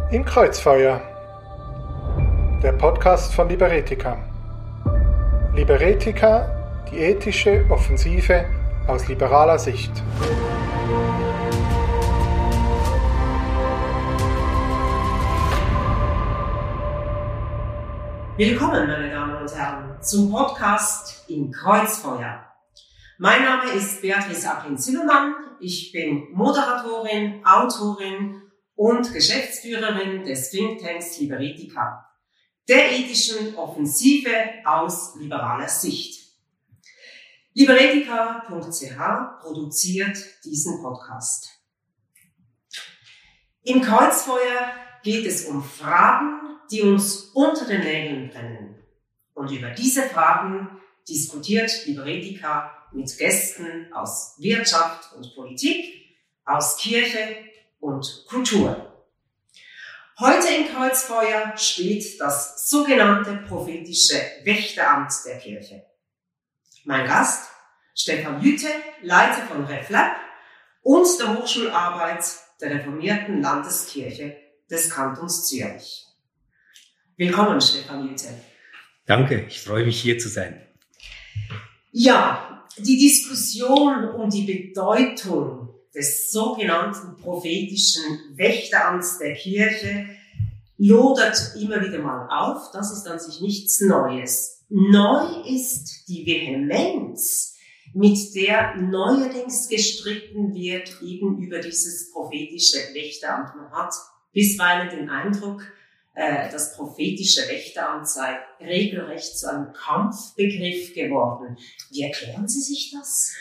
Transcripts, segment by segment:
Im Kreuzfeuer, der Podcast von Liberetica. Liberetica, die ethische Offensive aus liberaler Sicht. Willkommen, meine Damen und Herren, zum Podcast Im Kreuzfeuer. Mein Name ist Beatrice Aplin-Zimmermann. Ich bin Moderatorin, Autorin und Geschäftsführerin des Thinktanks Liberetica, der ethischen Offensive aus liberaler Sicht. Liberetica.ch produziert diesen Podcast. Im Kreuzfeuer geht es um Fragen, die uns unter den Nägeln brennen. Und über diese Fragen diskutiert Liberetica mit Gästen aus Wirtschaft und Politik, aus Kirche und Kultur. Heute im Kreuzfeuer steht das sogenannte prophetische Wächteramt der Kirche. Mein Gast, Stefan Jütte, Leiter von RefLab und der Hochschularbeit der Reformierten Landeskirche des Kantons Zürich. Willkommen, Stefan Jütte. Danke, ich freue mich, hier zu sein. Ja, die Diskussion um die Bedeutung des sogenannten prophetischen Wächteramts der Kirche lodert immer wieder mal auf. Das ist an sich nichts Neues. Neu ist die Vehemenz, mit der neuerdings gestritten wird eben über dieses prophetische Wächteramt. Man hat bisweilen den Eindruck, das prophetische Wächteramt sei regelrecht zu einem Kampfbegriff geworden. Wie erklären Sie sich das?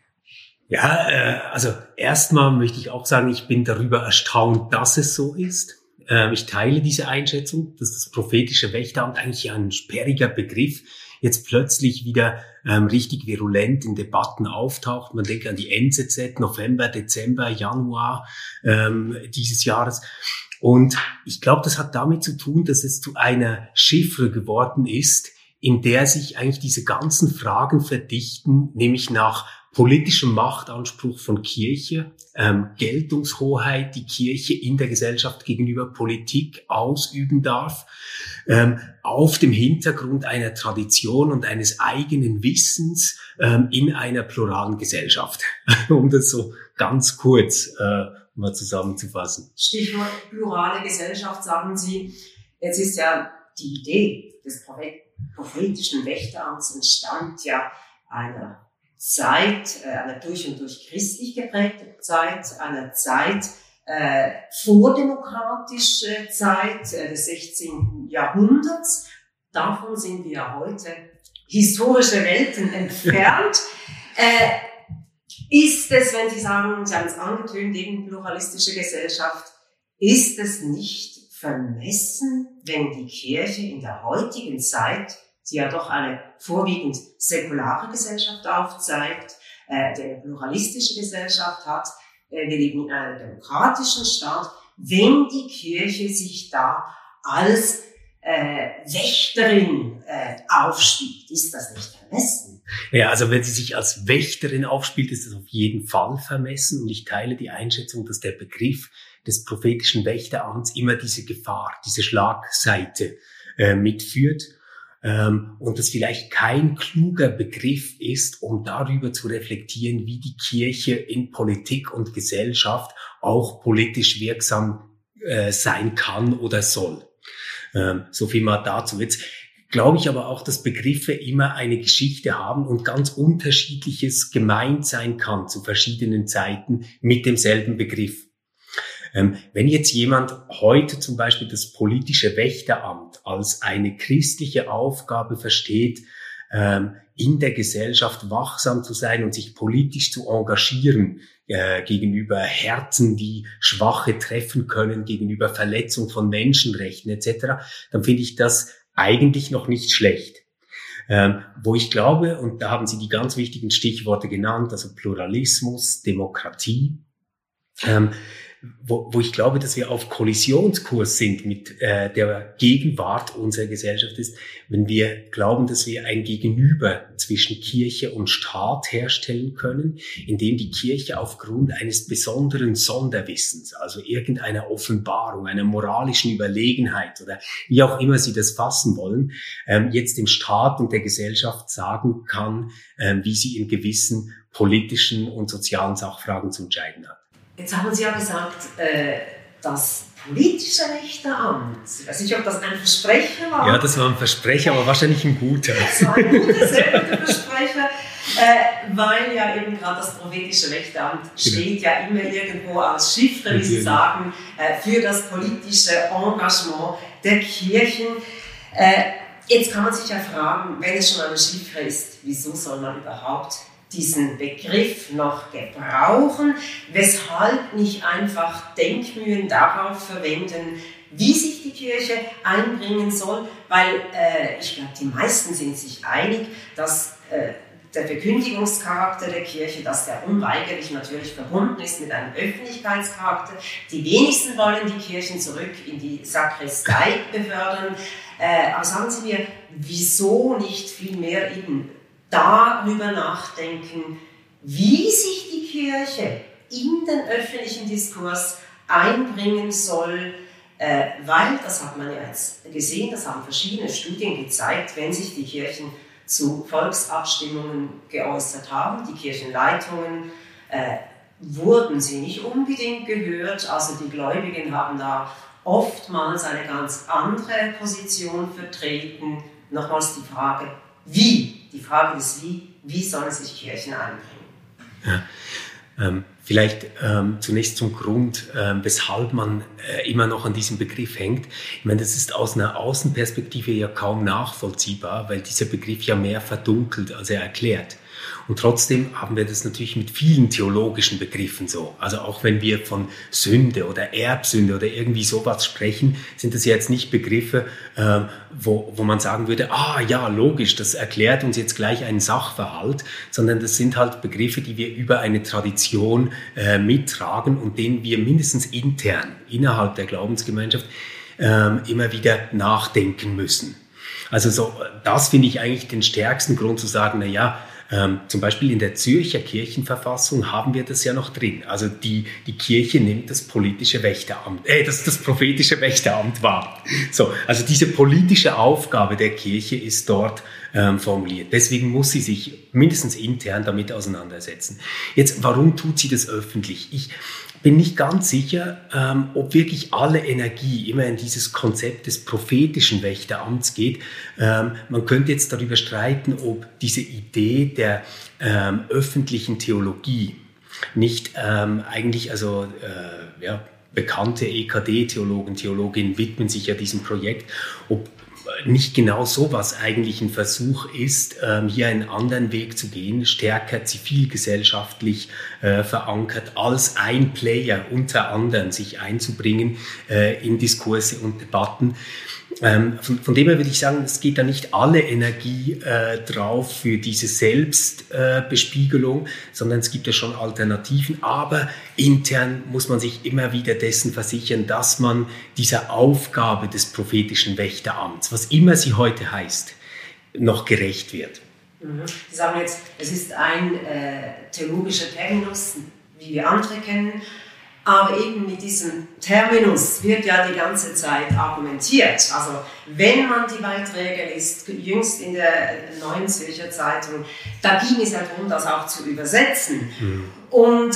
Ja, also erstmal möchte ich auch sagen, ich bin darüber erstaunt, dass es so ist. Ich teile diese Einschätzung, dass das prophetische Wächteramt eigentlich ein sperriger Begriff jetzt plötzlich wieder richtig virulent in Debatten auftaucht. Man denkt an die NZZ, November, Dezember, Januar dieses Jahres. Und ich glaube, das hat damit zu tun, dass es zu einer Chiffre geworden ist, in der sich eigentlich diese ganzen Fragen verdichten, nämlich nach politischem Machtanspruch von Kirche, Geltungshoheit, die Kirche in der Gesellschaft gegenüber Politik ausüben darf, auf dem Hintergrund einer Tradition und eines eigenen Wissens in einer pluralen Gesellschaft. Um das so ganz kurz mal zusammenzufassen. Stichwort plurale Gesellschaft, sagen Sie. Jetzt ist ja die Idee des prophetischen Wächteramts entstammt ja einer Zeit, einer durch und durch christlich geprägten Zeit, einer Zeit, vordemokratische Zeit des 16. Jahrhunderts. Davon sind wir heute historische Welten entfernt. Ist es, wenn Sie sagen, Sie haben es angetönt, eben pluralistische Gesellschaft, ist es nicht vermessen, wenn die Kirche in der heutigen Zeit, die ja doch eine vorwiegend säkulare Gesellschaft aufzeigt, die eine pluralistische Gesellschaft hat, wir leben in einem demokratischen Staat, wenn die Kirche sich da als Wächterin aufspielt, ist das nicht vermessen? Ja, also wenn sie sich als Wächterin aufspielt, ist das auf jeden Fall vermessen. Und ich teile die Einschätzung, dass der Begriff des prophetischen Wächteramts immer diese Gefahr, diese Schlagseite mitführt. Und das vielleicht kein kluger Begriff ist, um darüber zu reflektieren, wie die Kirche in Politik und Gesellschaft auch politisch wirksam sein kann oder soll. So viel mal dazu. Jetzt glaube ich aber auch, dass Begriffe immer eine Geschichte haben und ganz Unterschiedliches gemeint sein kann zu verschiedenen Zeiten mit demselben Begriff. Wenn jetzt jemand heute zum Beispiel das politische Wächteramt als eine christliche Aufgabe versteht, in der Gesellschaft wachsam zu sein und sich politisch zu engagieren, gegenüber Herzen, die Schwache treffen können, gegenüber Verletzung von Menschenrechten etc., dann finde ich das eigentlich noch nicht schlecht. Wo ich glaube, und da haben Sie die ganz wichtigen Stichworte genannt, also Pluralismus, Demokratie, wo ich glaube, dass wir auf Kollisionskurs sind mit der Gegenwart unserer Gesellschaft, ist, wenn wir glauben, dass wir ein Gegenüber zwischen Kirche und Staat herstellen können, indem die Kirche aufgrund eines besonderen Sonderwissens, also irgendeiner Offenbarung, einer moralischen Überlegenheit oder wie auch immer Sie das fassen wollen, jetzt dem Staat und der Gesellschaft sagen kann, wie sie in gewissen politischen und sozialen Sachfragen zu entscheiden hat. Jetzt haben Sie ja gesagt, das politische Wächteramt. Ich weiß nicht, ob das ein Versprecher war. Ja, das war ein Versprecher, aber wahrscheinlich ein guter. Das war ein guter, sehr guter Versprecher, weil ja eben gerade das prophetische Wächteramt steht ja immer irgendwo als Chiffre, wie Sie sagen, für das politische Engagement der Kirchen. Jetzt kann man sich ja fragen, wenn es schon eine Chiffre ist, wieso soll man überhaupt diesen Begriff noch gebrauchen? Weshalb nicht einfach Denkmühen darauf verwenden, wie sich die Kirche einbringen soll? Weil ich glaube, die meisten sind sich einig, dass der Verkündigungscharakter der Kirche, dass der unweigerlich natürlich verbunden ist mit einem Öffentlichkeitscharakter. Die wenigsten wollen die Kirchen zurück in die Sakristei befördern. Aber sagen Sie mir, wieso nicht viel mehr eben darüber nachdenken, wie sich die Kirche in den öffentlichen Diskurs einbringen soll, weil, das hat man ja jetzt gesehen, das haben verschiedene Studien gezeigt, wenn sich die Kirchen zu Volksabstimmungen geäußert haben, die Kirchenleitungen, wurden sie nicht unbedingt gehört, also die Gläubigen haben da oftmals eine ganz andere Position vertreten. Nochmals die Frage, wie? Die Frage des wie sollen sich Kirchen einbringen? Ja, vielleicht zunächst zum Grund, weshalb man immer noch an diesem Begriff hängt. Ich meine, das ist aus einer Außenperspektive ja kaum nachvollziehbar, weil dieser Begriff ja mehr verdunkelt, als er erklärt. Und trotzdem haben wir das natürlich mit vielen theologischen Begriffen so. Also auch wenn wir von Sünde oder Erbsünde oder irgendwie sowas sprechen, sind das ja jetzt nicht Begriffe, wo man sagen würde, ja, logisch, das erklärt uns jetzt gleich einen Sachverhalt, sondern das sind halt Begriffe, die wir über eine Tradition mittragen und denen wir mindestens intern, innerhalb der Glaubensgemeinschaft, immer wieder nachdenken müssen. Also so, das finde ich eigentlich den stärksten Grund zu sagen, zum Beispiel in der Zürcher Kirchenverfassung haben wir das ja noch drin. Also die Kirche nimmt das politische Wächteramt, das prophetische Wächteramt wahr. So, also diese politische Aufgabe der Kirche ist dort formuliert. Deswegen muss sie sich mindestens intern damit auseinandersetzen. Jetzt, warum tut sie das öffentlich? Ich bin nicht ganz sicher, ob wirklich alle Energie immer in dieses Konzept des prophetischen Wächteramts geht. Man könnte jetzt darüber streiten, ob diese Idee der öffentlichen Theologie nicht eigentlich, bekannte EKD-Theologen, Theologinnen widmen sich ja diesem Projekt, ob nicht genau sowas eigentlich ein Versuch ist, hier einen anderen Weg zu gehen, stärker zivilgesellschaftlich verankert, als ein Player unter anderen sich einzubringen in Diskurse und Debatten. Von dem her würde ich sagen, es geht da nicht alle Energie drauf für diese Selbstbespiegelung, sondern es gibt ja schon Alternativen. Aber intern muss man sich immer wieder dessen versichern, dass man dieser Aufgabe des prophetischen Wächteramts, was immer sie heute heißt, noch gerecht wird. Sie sagen jetzt, es ist ein theologischer Terminus, wie wir andere kennen. Aber eben mit diesem Terminus wird ja die ganze Zeit argumentiert. Also wenn man die Beiträge liest, jüngst in der Neuen Zürcher Zeitung, da ging es ja darum, das auch zu übersetzen. Und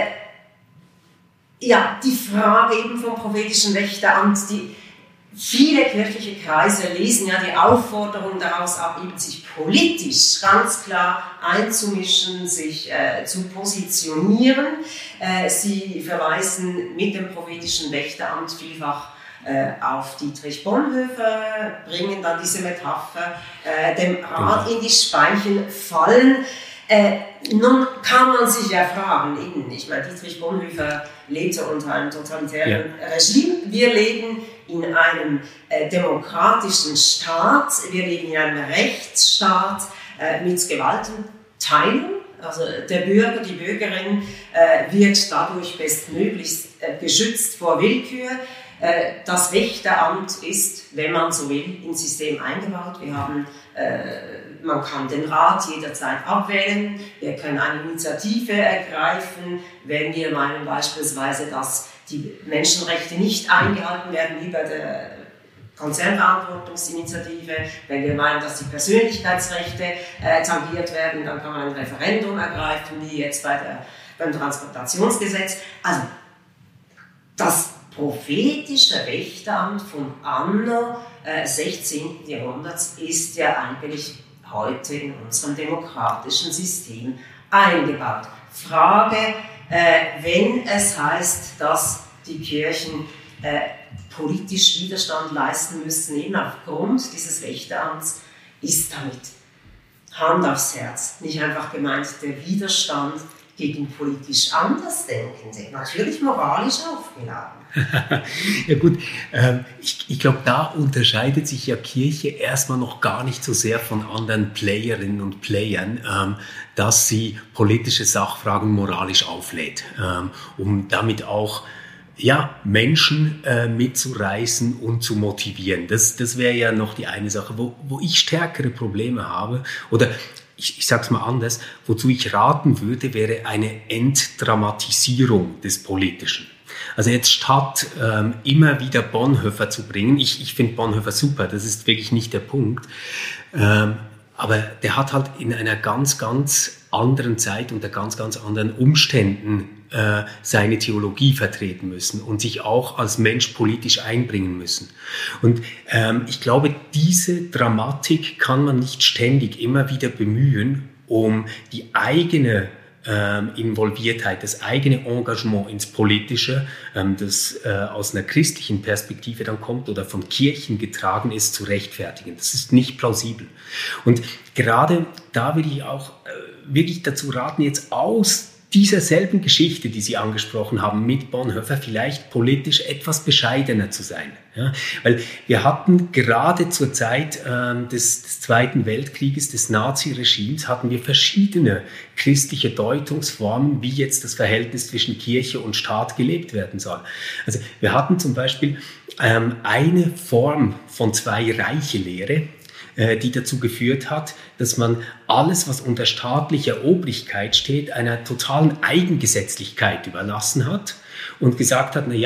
die Frage eben vom prophetischen Wächteramt, viele kirchliche Kreise lesen ja die Aufforderung daraus ab, eben sich politisch ganz klar einzumischen, sich zu positionieren. Sie verweisen mit dem prophetischen Wächteramt vielfach auf Dietrich Bonhoeffer, bringen dann diese Metapher, dem Rad in die Speichen fallen. Nun kann man sich ja fragen, ich meine, Dietrich Bonhoeffer lebte unter einem totalitären Regime. Wir leben in einem demokratischen Staat, wir leben in einem Rechtsstaat mit Gewaltenteilung. Also der Bürger, die Bürgerin wird dadurch bestmöglichst geschützt vor Willkür. Das Wächteramt ist, wenn man so will, ins System eingebaut. Man kann den Rat jederzeit abwählen. Wir können eine Initiative ergreifen, wenn wir meinen beispielsweise, dass die Menschenrechte nicht eingehalten werden, wie bei der Konzernverantwortungsinitiative. Wenn wir meinen, dass die Persönlichkeitsrechte tangiert werden, dann kann man ein Referendum ergreifen, wie jetzt beim Transportationsgesetz. Also das prophetische Wächteramt von Anno 16. Jahrhunderts ist ja eigentlich heute in unserem demokratischen System eingebaut. Frage, wenn es heißt, dass die Kirchen politisch Widerstand leisten müssen, eben aufgrund dieses Wächteramts, ist damit Hand aufs Herz nicht einfach gemeint der Widerstand gegen politisch Andersdenkende, natürlich moralisch aufgeladen. Ja gut, ich glaube, da unterscheidet sich ja Kirche erstmal noch gar nicht so sehr von anderen Playerinnen und Playern, dass sie politische Sachfragen moralisch auflädt, um damit auch Menschen mitzureißen und zu motivieren. Das wäre ja noch die eine Sache, wo ich stärkere Probleme habe, oder ich sage es mal anders, wozu ich raten würde, wäre eine Entdramatisierung des Politischen. Also jetzt statt immer wieder Bonhoeffer zu bringen, ich finde Bonhoeffer super, das ist wirklich nicht der Punkt, aber der hat halt in einer ganz, ganz anderen Zeit, unter ganz, ganz anderen Umständen seine Theologie vertreten müssen und sich auch als Mensch politisch einbringen müssen. Und ich glaube, diese Dramatik kann man nicht ständig immer wieder bemühen, um die eigene Involviertheit, das eigene Engagement ins Politische, das aus einer christlichen Perspektive dann kommt oder von Kirchen getragen ist, zu rechtfertigen. Das ist nicht plausibel. Und gerade da will ich auch wirklich dazu raten, jetzt aus dieser selben Geschichte, die Sie angesprochen haben, mit Bonhoeffer vielleicht politisch etwas bescheidener zu sein. Ja? Weil wir hatten gerade zur Zeit des Zweiten Weltkrieges, des Naziregimes, hatten wir verschiedene christliche Deutungsformen, wie jetzt das Verhältnis zwischen Kirche und Staat gelebt werden soll. Also wir hatten zum Beispiel eine Form von Zwei-Reiche-Lehre, die dazu geführt hat, dass man alles, was unter staatlicher Obrigkeit steht, einer totalen Eigengesetzlichkeit überlassen hat und gesagt hat,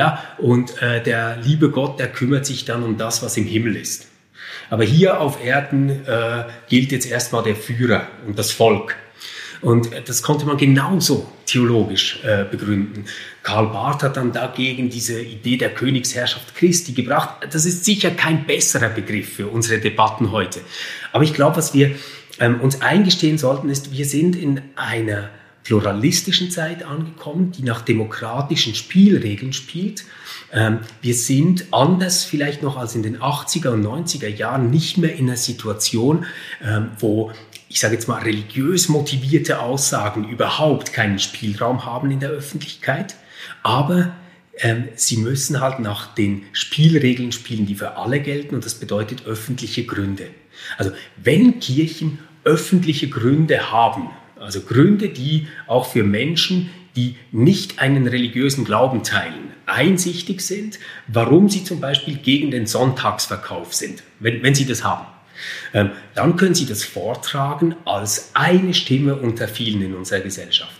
der liebe Gott, der kümmert sich dann um das, was im Himmel ist. Aber hier auf Erden gilt jetzt erstmal der Führer und das Volk. Und das konnte man genauso theologisch begründen. Karl Barth hat dann dagegen diese Idee der Königsherrschaft Christi gebracht. Das ist sicher kein besserer Begriff für unsere Debatten heute. Aber ich glaube, was wir uns eingestehen sollten, ist, wir sind in einer pluralistischen Zeit angekommen, die nach demokratischen Spielregeln spielt. Wir sind anders vielleicht noch als in den 80er und 90er Jahren nicht mehr in einer Situation, wo, ich sage jetzt mal, religiös motivierte Aussagen überhaupt keinen Spielraum haben in der Öffentlichkeit. Aber sie müssen halt nach den Spielregeln spielen, die für alle gelten, und das bedeutet öffentliche Gründe. Also wenn Kirchen öffentliche Gründe haben, also Gründe, die auch für Menschen, die nicht einen religiösen Glauben teilen, einsichtig sind, warum sie zum Beispiel gegen den Sonntagsverkauf sind, wenn sie das haben. Dann können sie das vortragen als eine Stimme unter vielen in unserer Gesellschaft.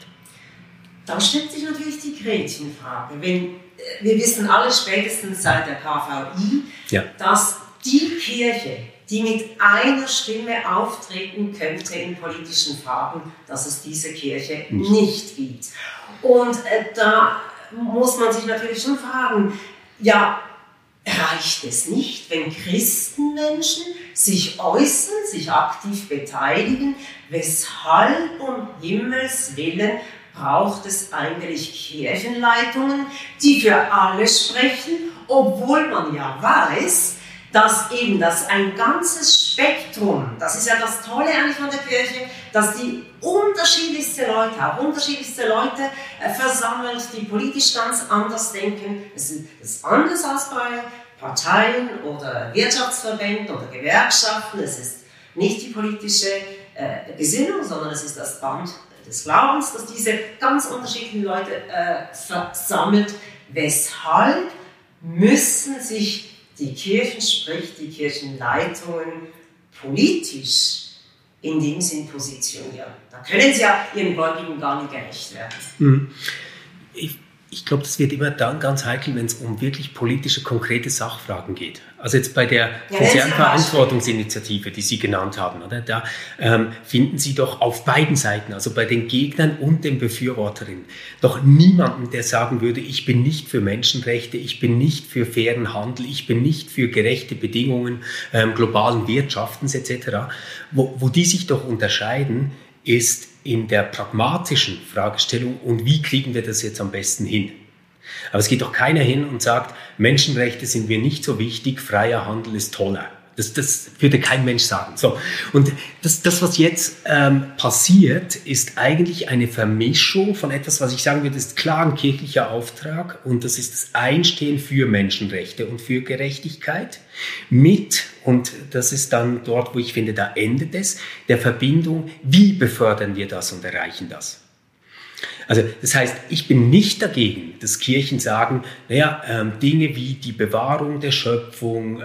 Da stellt sich natürlich die Gretchenfrage. Wir wissen alle spätestens seit der KVI, dass die Kirche, die mit einer Stimme auftreten könnte in politischen Fragen, dass es diese Kirche nicht gibt. Und da muss man sich natürlich schon fragen, reicht es nicht, wenn Christenmenschen sich äußern, sich aktiv beteiligen? Weshalb um Himmels Willen braucht es eigentlich Kirchenleitungen, die für alle sprechen, obwohl man ja weiß, dass eben das ein ganzes Spektrum, das ist ja das Tolle eigentlich von der Kirche, dass die unterschiedlichste Leute versammelt, die politisch ganz anders denken. Es ist anders als bei Parteien oder Wirtschaftsverbänden oder Gewerkschaften. Es ist nicht die politische Gesinnung, sondern es ist das Band des Glaubens, dass diese ganz unterschiedlichen Leute versammelt. Weshalb müssen sich die Kirchen, sprich die Kirchenleitungen, politisch in dem Sinn positionieren? Da können sie ja ihren Gläubigen gar nicht gerecht werden. Ich glaube, das wird immer dann ganz heikel, wenn es um wirklich politische, konkrete Sachfragen geht. Also jetzt bei der sozialen Verantwortungsinitiative, die Sie genannt haben, oder? Da finden Sie doch auf beiden Seiten, also bei den Gegnern und den Befürworterinnen, doch niemanden, der sagen würde, ich bin nicht für Menschenrechte, ich bin nicht für fairen Handel, ich bin nicht für gerechte Bedingungen globalen Wirtschaftens etc. Wo die sich doch unterscheiden, ist in der pragmatischen Fragestellung, und wie kriegen wir das jetzt am besten hin? Aber es geht doch keiner hin und sagt, Menschenrechte sind mir nicht so wichtig, freier Handel ist toller. Das würde kein Mensch sagen. So. Und das, was jetzt passiert, ist eigentlich eine Vermischung von etwas, was ich sagen würde, ist klar ein kirchlicher Auftrag, und das ist das Einstehen für Menschenrechte und für Gerechtigkeit mit, und das ist dann dort, wo ich finde, da endet es, der Verbindung, wie befördern wir das und erreichen das. Also das heißt, ich bin nicht dagegen, dass Kirchen sagen, Dinge wie die Bewahrung der Schöpfung,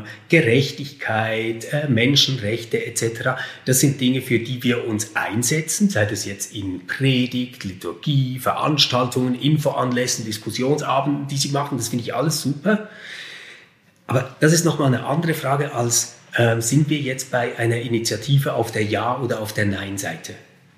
Gerechtigkeit, Menschenrechte etc., das sind Dinge, für die wir uns einsetzen, sei das jetzt in Predigt, Liturgie, Veranstaltungen, Infoanlässen, Diskussionsabenden, die sie machen, das finde ich alles super. Aber das ist nochmal eine andere Frage als, sind wir jetzt bei einer Initiative auf der Ja- oder auf der Nein-Seite?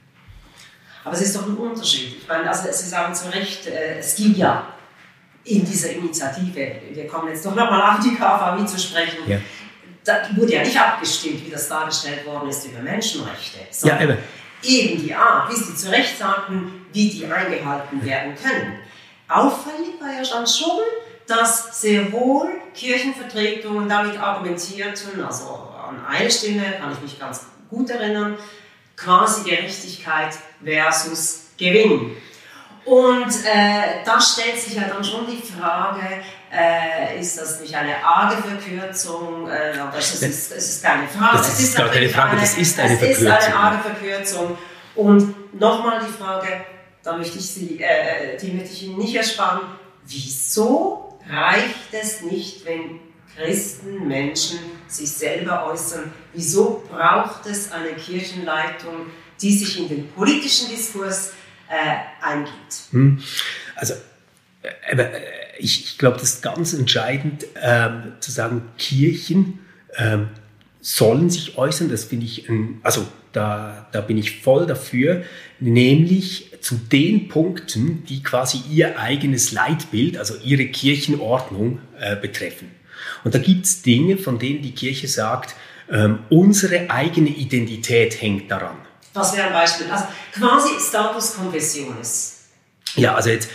Aber es ist doch ein Unterschied. Ich meine, also Sie sagen zu Recht, es gibt ja in dieser Initiative, wir kommen jetzt doch nochmal auf die KVI zu sprechen, da wurde ja nicht abgestimmt, wie das dargestellt worden ist, über Menschenrechte, sondern eben die Art, wie Sie zu Recht sagten, wie die eingehalten werden können. Auffällig war ja dann schon, dass sehr wohl Kirchenvertretungen damit argumentierten, also an eine Stimme kann ich mich ganz gut erinnern, quasi Gerechtigkeit versus Gewinn. Und da stellt sich ja dann schon die Frage, ist das nicht eine arge Verkürzung? Es ist keine Frage. Das ist gar keine Frage, das ist eine Verkürzung. Es ist eine arge Verkürzung. Und nochmal die Frage, die möchte ich Ihnen nicht ersparen, wieso reicht es nicht, wenn Christen, Menschen sich selber äußern? Wieso braucht es eine Kirchenleitung, die sich in den politischen Diskurs eingibt? Also, ich glaube, das ist ganz entscheidend, zu sagen, Kirchen sollen sich äußern. Das finde ich, da bin ich voll dafür, nämlich zu den Punkten, die quasi ihr eigenes Leitbild, also ihre Kirchenordnung betreffen. Und da gibt es Dinge, von denen die Kirche sagt, unsere eigene Identität hängt daran. Was wäre ein Beispiel? Also quasi Status Confessionis. Ja, also jetzt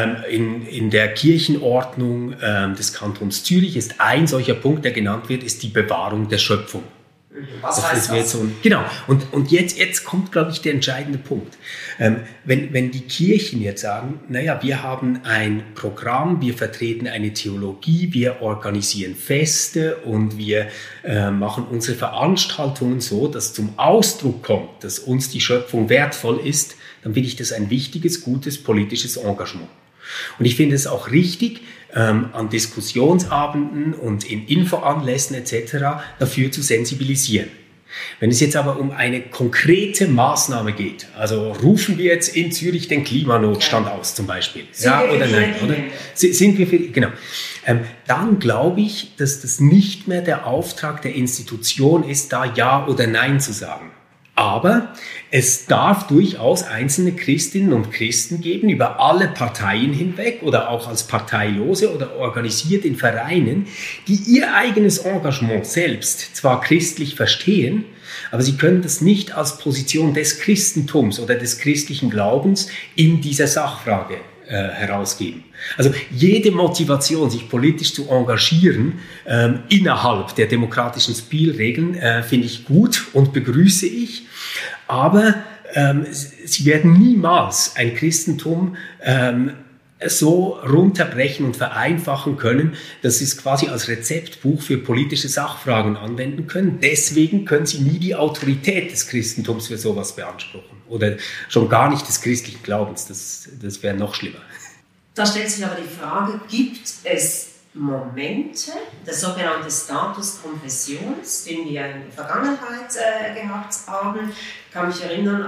in der Kirchenordnung des Kantons Zürich ist ein solcher Punkt, der genannt wird, ist die Bewahrung der Schöpfung. Was heißt das? Genau. Und jetzt kommt, glaube ich, der entscheidende Punkt. Wenn die Kirchen jetzt sagen, wir haben ein Programm, wir vertreten eine Theologie, wir organisieren Feste und wir machen unsere Veranstaltungen so, dass zum Ausdruck kommt, dass uns die Schöpfung wertvoll ist, dann finde ich das ein wichtiges, gutes politisches Engagement. Und ich finde es auch richtig, an Diskussionsabenden und in Infoanlässen etc. dafür zu sensibilisieren. Wenn es jetzt aber um eine konkrete Maßnahme geht, also rufen wir jetzt in Zürich den Klimanotstand aus zum Beispiel, ja oder nein, oder? Sind wir für, genau. Dann glaube ich, dass das nicht mehr der Auftrag der Institution ist, da Ja oder Nein zu sagen. Aber es darf durchaus einzelne Christinnen und Christen geben, über alle Parteien hinweg oder auch als Parteilose oder organisiert in Vereinen, die ihr eigenes Engagement selbst zwar christlich verstehen, aber sie können das nicht als Position des Christentums oder des christlichen Glaubens in dieser Sachfrage herausgeben. Also jede Motivation, sich politisch zu engagieren, innerhalb der demokratischen Spielregeln, finde ich gut und begrüße ich. Aber sie werden niemals ein Christentum so runterbrechen und vereinfachen können, dass Sie es quasi als Rezeptbuch für politische Sachfragen anwenden können. Deswegen können Sie nie die Autorität des Christentums für sowas beanspruchen. Oder schon gar nicht des christlichen Glaubens. Das wäre noch schlimmer. Da stellt sich aber die Frage, gibt es Momente, der sogenannte Status Confessionis, den wir in der Vergangenheit gehabt haben? Ich kann mich erinnern,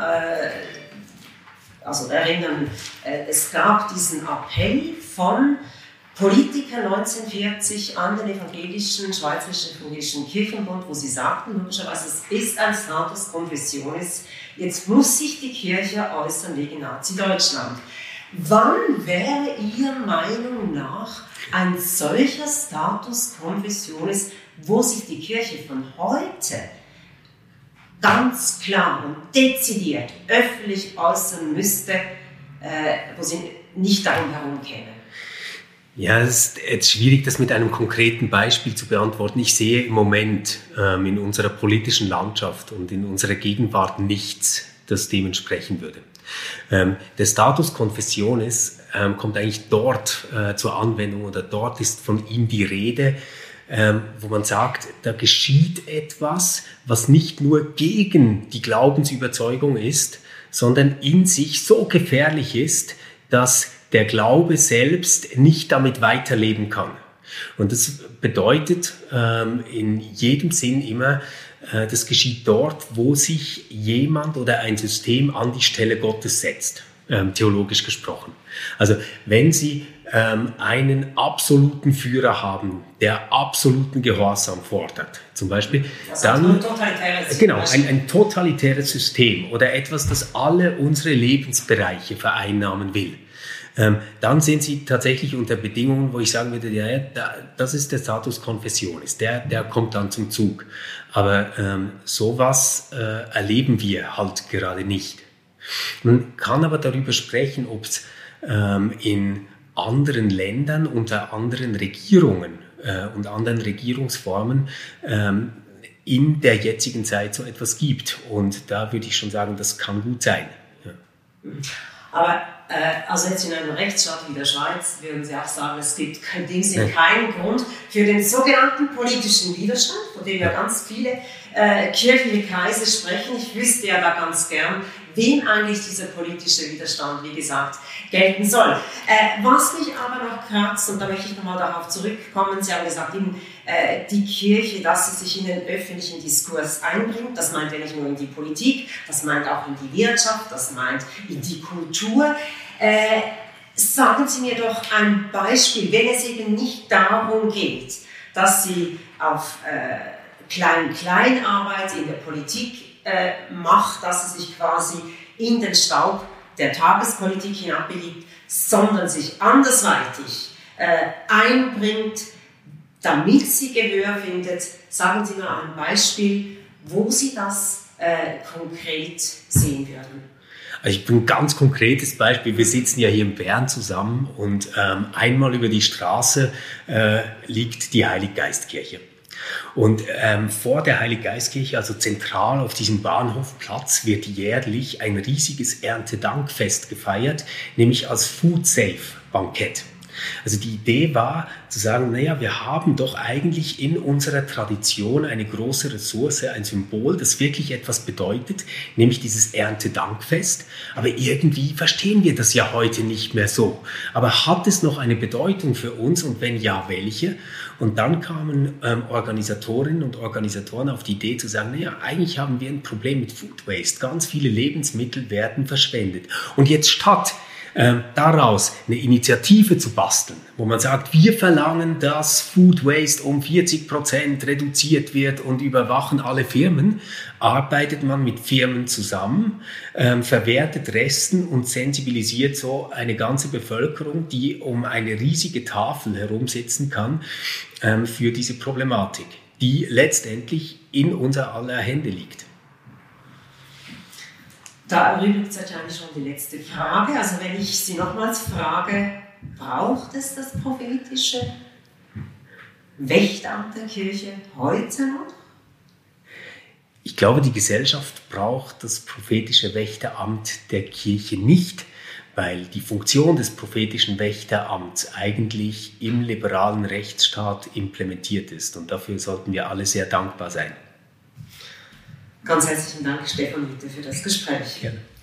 es gab diesen Appell von Politikern 1940 an den Schweizerischen Evangelischen Kirchenbund, wo sie sagten, logischerweise, es ist ein Status Confessionis, jetzt muss sich die Kirche äußern wegen Nazi-Deutschland. Wann wäre Ihrer Meinung nach ein solcher Status Confessionis, wo sich die Kirche von heute ganz klar und dezidiert öffentlich äußern müsste, wo sie nicht darum herumkäme? Ja, es ist jetzt schwierig, das mit einem konkreten Beispiel zu beantworten. Ich sehe im Moment in unserer politischen Landschaft und in unserer Gegenwart nichts, das dem entsprechen würde. Der Status Confessionis kommt eigentlich dort zur Anwendung oder dort ist von ihm die Rede, wo man sagt, da geschieht etwas, was nicht nur gegen die Glaubensüberzeugung ist, sondern in sich so gefährlich ist, dass der Glaube selbst nicht damit weiterleben kann. Und das bedeutet in jedem Sinn immer, das geschieht dort, wo sich jemand oder ein System an die Stelle Gottes setzt, theologisch gesprochen. Also wenn Sie einen absoluten Führer haben, der absoluten Gehorsam fordert, zum Beispiel, dann ein totalitäres System oder etwas, das alle unsere Lebensbereiche vereinnahmen will, dann sind Sie tatsächlich unter Bedingungen, wo ich sagen würde, ja, das ist der Status Confessionis, der kommt dann zum Zug. Aber sowas erleben wir halt gerade nicht. Man kann aber darüber sprechen, ob es in anderen Ländern unter anderen Regierungen und anderen Regierungsformen in der jetzigen Zeit so etwas gibt. Und da würde ich schon sagen, das kann gut sein. Ja. Aber also jetzt in einem Rechtsstaat wie der Schweiz würden Sie auch sagen, es gibt in dem Sinne keinen Grund für den sogenannten politischen Widerstand, von dem ja ganz viele kirchliche Kreise sprechen. Ich wüsste ja da ganz gern, wem eigentlich dieser politische Widerstand, wie gesagt, gelten soll. Was mich aber noch kratzt, und da möchte ich nochmal darauf zurückkommen, Sie haben gesagt, die Kirche, dass sie sich in den öffentlichen Diskurs einbringt, das meint ja nicht nur in die Politik, das meint auch in die Wirtschaft, das meint in die Kultur. Sagen Sie mir doch ein Beispiel, wenn es eben nicht darum geht, dass sie auf Klein-Klein-Arbeit in der Politik macht, dass sie sich quasi in den Staub der Tagespolitik hinabbegibt, sondern sich andersweitig einbringt, damit sie Gehör findet. Sagen Sie mir ein Beispiel, wo Sie das konkret sehen würden. Also ich bin ein ganz konkretes Beispiel. Wir sitzen ja hier in Bern zusammen und einmal über die Straße liegt die Heiliggeistkirche. Und vor der Heiliggeistkirche, also zentral auf diesem Bahnhofplatz, wird jährlich ein riesiges Erntedankfest gefeiert, nämlich als Food-Safe-Bankett. Also die Idee war zu sagen, naja, wir haben doch eigentlich in unserer Tradition eine große Ressource, ein Symbol, das wirklich etwas bedeutet, nämlich dieses Erntedankfest. Aber irgendwie verstehen wir das ja heute nicht mehr so. Aber hat es noch eine Bedeutung für uns und wenn ja, welche? Und dann kamen Organisatorinnen und Organisatoren auf die Idee zu sagen, naja, eigentlich haben wir ein Problem mit Food Waste. Ganz viele Lebensmittel werden verschwendet. Und jetzt statt daraus eine Initiative zu basteln, wo man sagt, wir verlangen, dass Food Waste um 40% reduziert wird und überwachen alle Firmen, arbeitet man mit Firmen zusammen, verwertet Resten und sensibilisiert so eine ganze Bevölkerung, die um eine riesige Tafel herumsitzen kann, für diese Problematik, die letztendlich in unser aller Hände liegt. Da erübrigt sich wahrscheinlich schon die letzte Frage. Also wenn ich Sie nochmals frage, braucht es das prophetische Wächteramt der Kirche heute noch? Ich glaube, die Gesellschaft braucht das prophetische Wächteramt der Kirche nicht, weil die Funktion des prophetischen Wächteramts eigentlich im liberalen Rechtsstaat implementiert ist. Und dafür sollten wir alle sehr dankbar sein. Ganz herzlichen Dank, Stefan Witte, für das Gespräch. Gerne.